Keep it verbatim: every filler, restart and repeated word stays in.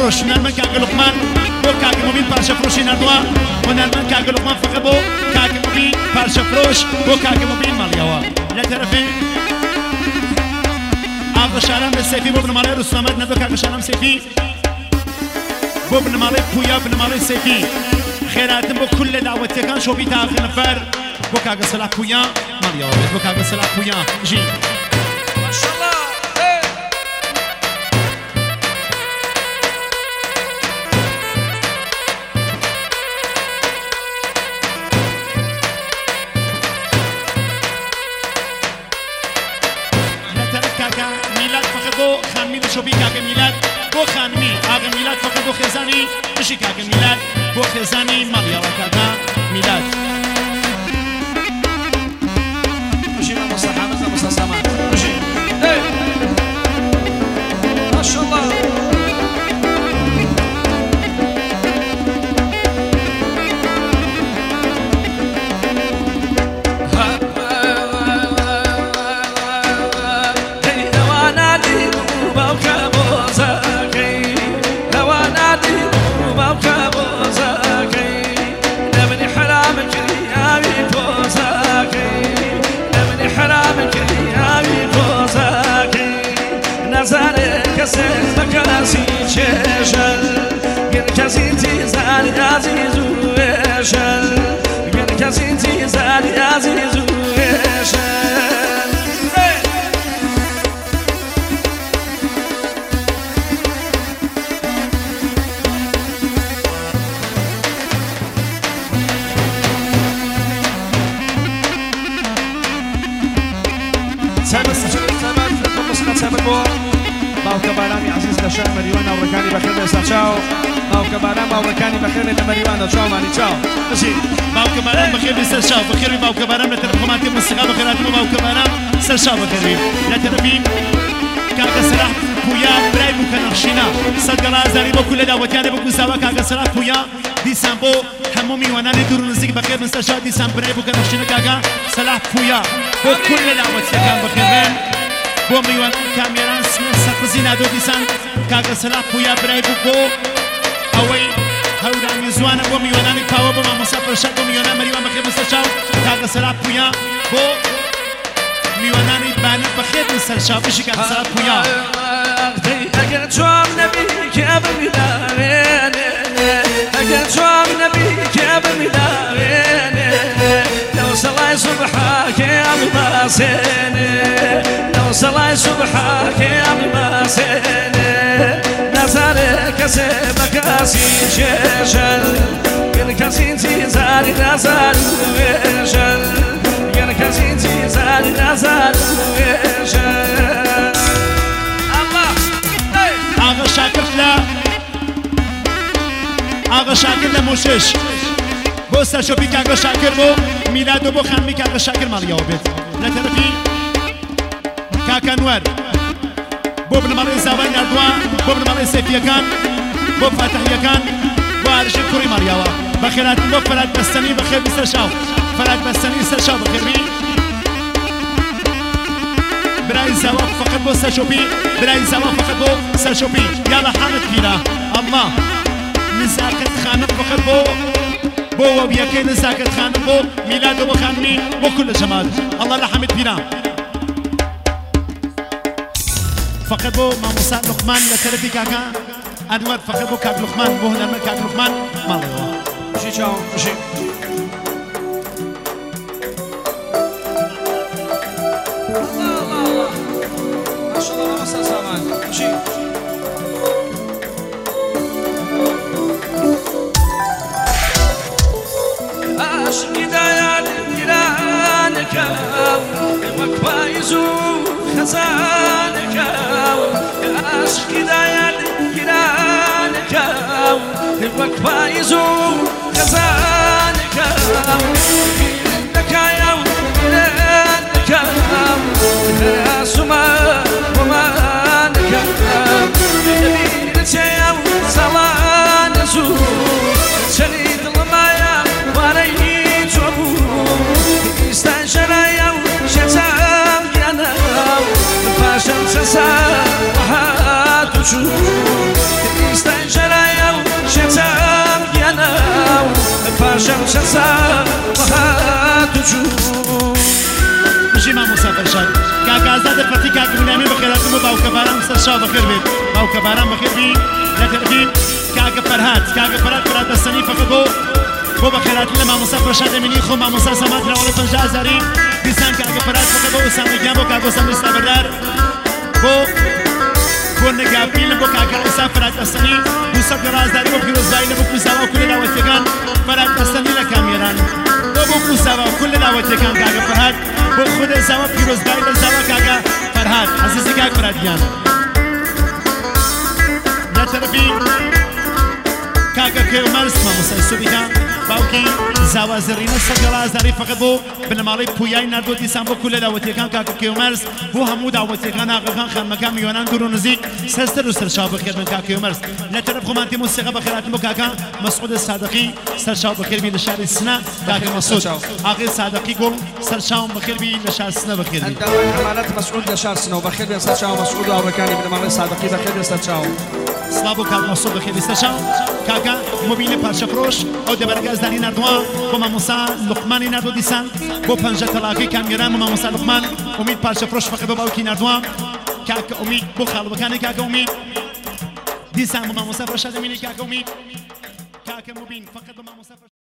فروش نرمن كاك لقمان بو كاك مبين بارشا فروشي نردوا ونرمن كاك لقمان فقط بو كاك مبين بارشا فروش بو كاك مبين ماليوا لا تعرفين آغا شارم بالسيفي بو ابن مالي رسومات ندو كاك شارم سيفي بو ابن مالي بويا ابن مالي سيفي خيراتن بو كل دعوتي كان شو بيتا آخر نفر بو كاك سلاح بويا ماليوا بو كاك سلاح بويا جي ما شاء الله شو بيك آقا ميلاد بو خانمي آقا ميلاد فقط بو خزاني بشيك آقا ميلاد بو خزاني ماليا وكاقا ميلاد بشي ما مصر حامد مصر سامان بشي ايه ما شاء الله مكاسي شاشل كاسي تزال عزيز وشل كاسي تزال عزيز وشل سامر سامر سامر سامر ماوكا بارامي عزيز لشان مريوانا وركاني بخير لسا تشاو ماوكا بارام وركاني بخير لمريوانا تشاو ماني تشاو ماشي ماوكا بارام بخير لسا تشاو بخير ماوكا بارام لترقماتي مستقى بخير اتمو ماوكا بارام سرشاو بخير لا تربيم كاكا سلاح بويا براي بو كنخشينا صدق الله زاري بو كل دعوتياني بو كساوا كاكا سلاح بويا ديسان بو همومي وناني دورو نزيك بخير مستشا ديسان براي بو كنخشينا كاكا سلاح بويا بو كل دعوتيان بخير بو ميوان كاميران سقزي نادو ديسان كاكا سلاح بويا براي بو بو اوي هودا ميزوانا بو ميواناني باوا بو ما مسافر شاك بو ميوانا مريوان بخير مستشا كاكا سلاح بويا بو ميواناني باني بخير مستشا بشي كاكا سلاح بويا اگر جوام نبي كاب ميلاوين اگر جوام نبي كاب ميلاوين لو صلاي صبحك يا مباسين لو صلاي صبحك يا مباسين نزارك سبك اسي ششل كاسين تزاري نزار وشل كاسين تزاري نزار وشل آقا شاكر لا آقا شاكر لا موشش بو سرشوبي كاقا شاكر بو ميلادو بو خانمي كاقا شاكر ماليا وبيت لا ترفي كاكا نور بو ابن مالي زاوين اردوان بو ابن مالي سيفيا كان بو فاتحيا كان بو عرش الكوري ماليا بخيرات بو فرات بستني بخير بسرشاو فرات بستني سرشاو بخير بي براي زوا فقط بو سرشوبي براي زوا فقط بو سرشوبي يلا حامد كيرا الله نزاكت خانم فقط بو بو وبيكي نزاكت خانم بو ميلاد بو خانمي بو كل جمال الله لحمد بينا فقط بو ما موسى لقمان لترفي كاكا انور فقط بو كاك لقمان بو هنا كاك لقمان مالي مشي تشاو مشي ما شاء الله مسا سامان مشي عشقي دايان جيرانك مكوايز خزانك عشقي دايان جيرانك مكوايز خزانك لك يا ولدك يا سما ومانك نبيلك يا صلاه نزور شريد المايا وري جبو استنشر يا شتام يانا فاشل سسا وحات شو استنشر جلسة وهاتجو مشي مع مسافر شاد كاكا زاد فتي كاكا ملامي بخيراتهم باوكا باران سرشاو بخير بيت باوكا باران بخير بي لا تربيب كاكا فرهات كاكا فرهات فرهات السنين فقدو بو بخيراتنا مع مسافر شاد مني خو مع مسافر سمات راولي فنجا زاري بيسان كاكا فرهات فقدو وسامي جامبو كاكا سامي استابردار بو بو نقابيل بو كاكا مسافرات السنين بو سبق رازداري بو في رزباين بو كوساوا وكل دعوتكان فرهات السنين لكاميران بو كوساوا وكل دعوتكان كاكا فرهات بو خود زاوا في رزباين زاوا كاكا فرهات عزيزي كاكا فرهات جانا لا تربي كاكا كيومرس ما مسلسل بها باوكي زاوا زرينا سجلا زاري فقط بو بنمالي بوياي نردو ديسان بو كل دعوتي كان كاكا كيومرس بو همو دعوتي كان آقا كان خان مكان ميوانان دورو نزيك سستر و سرشاو بخير من كاكا كيومرس لا ترب خمانتي موسيقى بخيرات بو كاكا مسعود الصادقي سرشاو بخير بي لشار السنة كاكا مسعود آقا الصادقي قول سرشاو بخير بي لشار السنة بخير بي انت حمالات مسعود لشار السنة وبخير بي سرشاو مسعود وأوركاني بنمالي الصادقي بخير بي سرشاو سلابو كاك مسعود بخير بي سرشاو كاكا موبيل پارچه فروش او دبرگاز داری نردوان با ماموسا لقمانی نردو دیسان با پنجه طلاقی کامیران با ماموسا لقمان امید پارچه فروش فقط با باوکی نردوان کاک امید بو خالو بکانی کاک امید دیسان با ماموسا فرشاد امینی کاک امید کاک مبین فقط با ماموسا